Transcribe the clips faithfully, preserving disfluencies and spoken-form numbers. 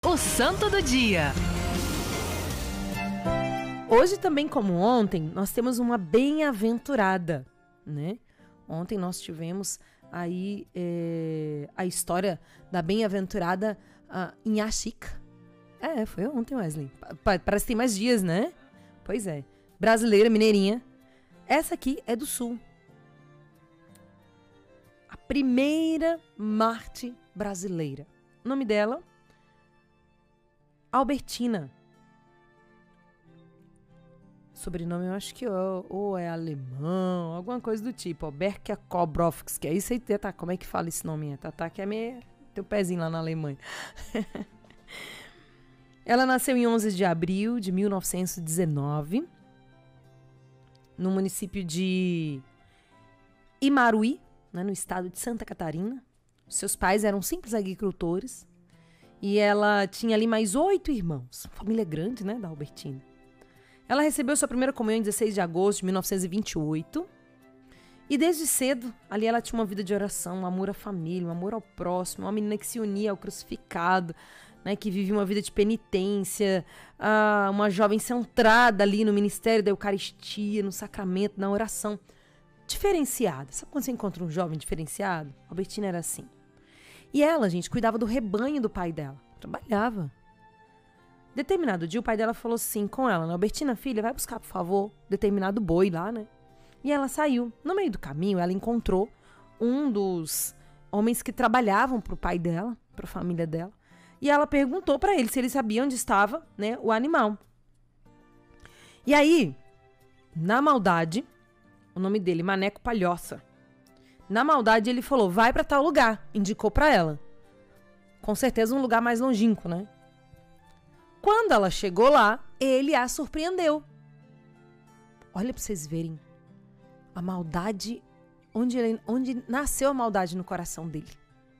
O Santo do Dia. Hoje também, como ontem, nós temos uma bem-aventurada, né? Ontem nós tivemos aí é, a história da bem-aventurada uh, em Axica. É, foi ontem, Wesley. Pa- parece que tem mais dias, né? Pois é. Brasileira, mineirinha. Essa aqui é do Sul. A primeira Marte brasileira. O nome dela... Albertina. Sobrenome eu acho que ou, ou é alemão, alguma coisa do tipo. Berkia Kobrowski. Aí você tá, como é que fala esse nome? Tatá, que é meio, teu pezinho lá na Alemanha. Ela nasceu em onze de abril de mil novecentos e dezenove, no município de Imaruí, né, no estado de Santa Catarina. Seus pais eram simples agricultores. E ela tinha ali mais oito irmãos. Família grande, né, da Albertina. Ela recebeu sua primeira comunhão em dezesseis de agosto de mil novecentos e vinte e oito. E desde cedo, ali ela tinha uma vida de oração, um amor à família, um amor ao próximo, uma menina que se unia ao crucificado, né, que vivia uma vida de penitência, uh, uma jovem centrada ali no ministério da Eucaristia, no sacramento, na oração. Diferenciada. Sabe quando você encontra um jovem diferenciado? A Albertina era assim. E ela, gente, cuidava do rebanho do pai dela. Trabalhava. Determinado dia, o pai dela falou assim com ela, né? Albertina, filha, vai buscar, por favor, determinado boi lá, né? E ela saiu. No meio do caminho, ela encontrou um dos homens que trabalhavam pro pai dela, pra família dela. E ela perguntou pra ele se ele sabia onde estava, né, o animal. E aí, na maldade, o nome dele, Maneco Palhoça. Na maldade, ele falou, vai pra tal lugar. Indicou pra ela. Com certeza um lugar mais longínquo, né? Quando ela chegou lá, ele a surpreendeu. Olha pra vocês verem. A maldade, onde, ele, onde nasceu a maldade no coração dele.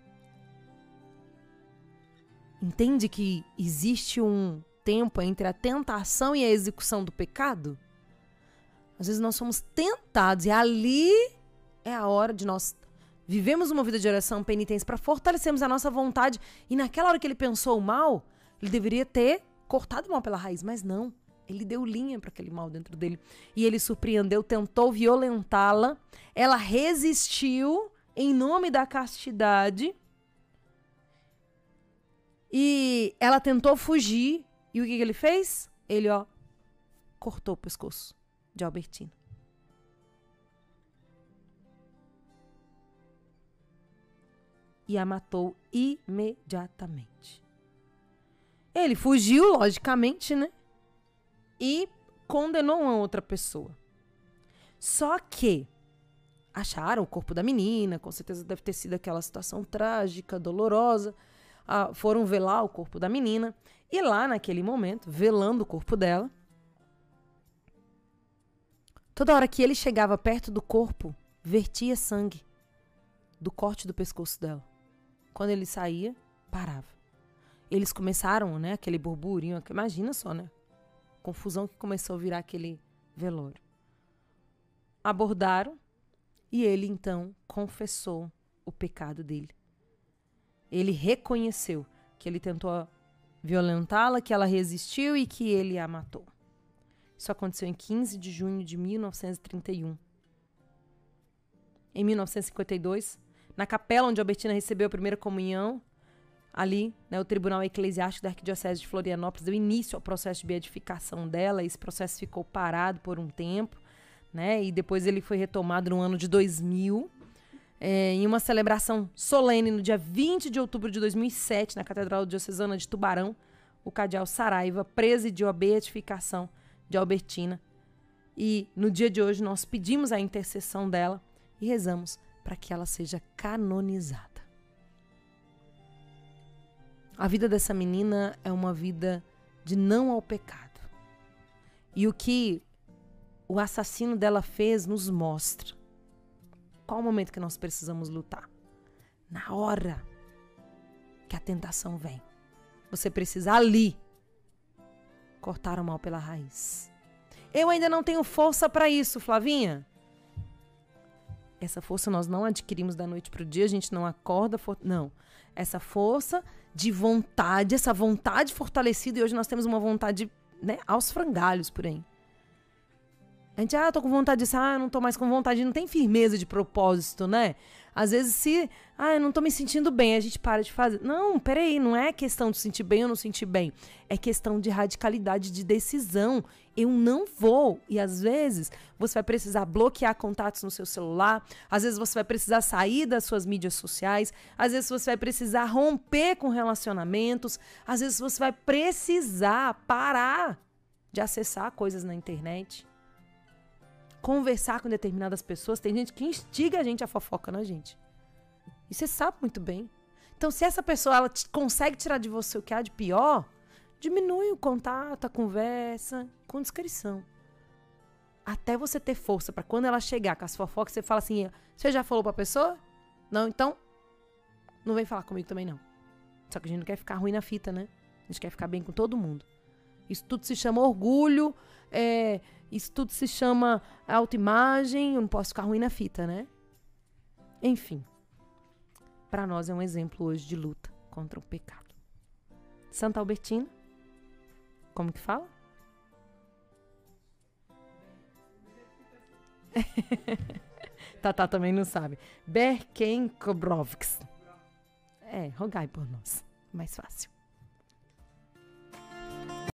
Entende que existe um tempo entre a tentação e a execução do pecado? Às vezes nós somos tentados e ali... é a hora de nós vivemos uma vida de oração, penitência, para fortalecermos a nossa vontade. E naquela hora que ele pensou o mal, ele deveria ter cortado o mal pela raiz, mas não. Ele deu linha para aquele mal dentro dele. E ele surpreendeu, tentou violentá-la. Ela resistiu em nome da castidade. E ela tentou fugir. E o que, que ele fez? Ele, ó, cortou o pescoço de Albertina. E a matou imediatamente. Ele fugiu, logicamente, né? E condenou uma outra pessoa. Só que acharam o corpo da menina, com certeza deve ter sido aquela situação trágica, dolorosa. Ah, foram velar o corpo da menina. E lá, naquele momento, velando o corpo dela, toda hora que ele chegava perto do corpo, vertia sangue do corte do pescoço dela. Quando ele saía, parava. Eles começaram, né, aquele burburinho, imagina só, né? Confusão que começou a virar aquele velório. Abordaram e ele, então, confessou o pecado dele. Ele reconheceu que ele tentou violentá-la, que ela resistiu e que ele a matou. Isso aconteceu em quinze de junho de mil novecentos e trinta e um. Em mil novecentos e cinquenta e dois... na capela onde Albertina recebeu a primeira comunhão, ali, né, o Tribunal Eclesiástico da Arquidiocese de Florianópolis deu início ao processo de beatificação dela. Esse processo ficou parado por um tempo, né, e depois ele foi retomado no ano de dois mil, é, em uma celebração solene no dia vinte de outubro de dois mil e sete, na Catedral Diocesana de Tubarão. O cardeal Saraiva presidiu a beatificação de Albertina. E no dia de hoje nós pedimos a intercessão dela e rezamos para que ela seja canonizada. A vida dessa menina é uma vida de não ao pecado. E o que o assassino dela fez nos mostra qual o momento que nós precisamos lutar. Na hora que a tentação vem, você precisa ali cortar o mal pela raiz. Eu ainda não tenho força para isso, Flavinha. Essa força nós não adquirimos da noite para o dia, a gente não acorda, for... não. essa força de vontade, essa vontade fortalecida, e hoje nós temos uma vontade, né, aos frangalhos por aí. A gente, ah, tô com vontade disso, ah, não tô mais com vontade, não tem firmeza de propósito, né? Às vezes, se, ah, eu não tô me sentindo bem, a gente para de fazer. Não, peraí, não é questão de sentir bem ou não sentir bem. É questão de radicalidade de decisão. Eu não vou. E às vezes, você vai precisar bloquear contatos no seu celular, às vezes você vai precisar sair das suas mídias sociais, às vezes você vai precisar romper com relacionamentos, às vezes você vai precisar parar de acessar coisas na internet. Conversar com determinadas pessoas. Tem gente que instiga a gente a fofoca na gente. E você sabe muito bem. Então, se essa pessoa ela te, consegue tirar de você o que há de pior, diminui o contato, a conversa, com discrição. Até você ter força para quando ela chegar com as fofocas, você fala assim, você já falou pra pessoa? Não, então, não vem falar comigo também não. Só que a gente não quer ficar ruim na fita, né? A gente quer ficar bem com todo mundo. Isso tudo se chama orgulho, é... Isso tudo se chama autoimagem, eu não posso ficar ruim na fita, né? Enfim, para nós é um exemplo hoje de luta contra o pecado. Santa Albertina, como que fala? Tatá também não sabe. Berkenkobrovsk. É, rogai por nós, mais fácil.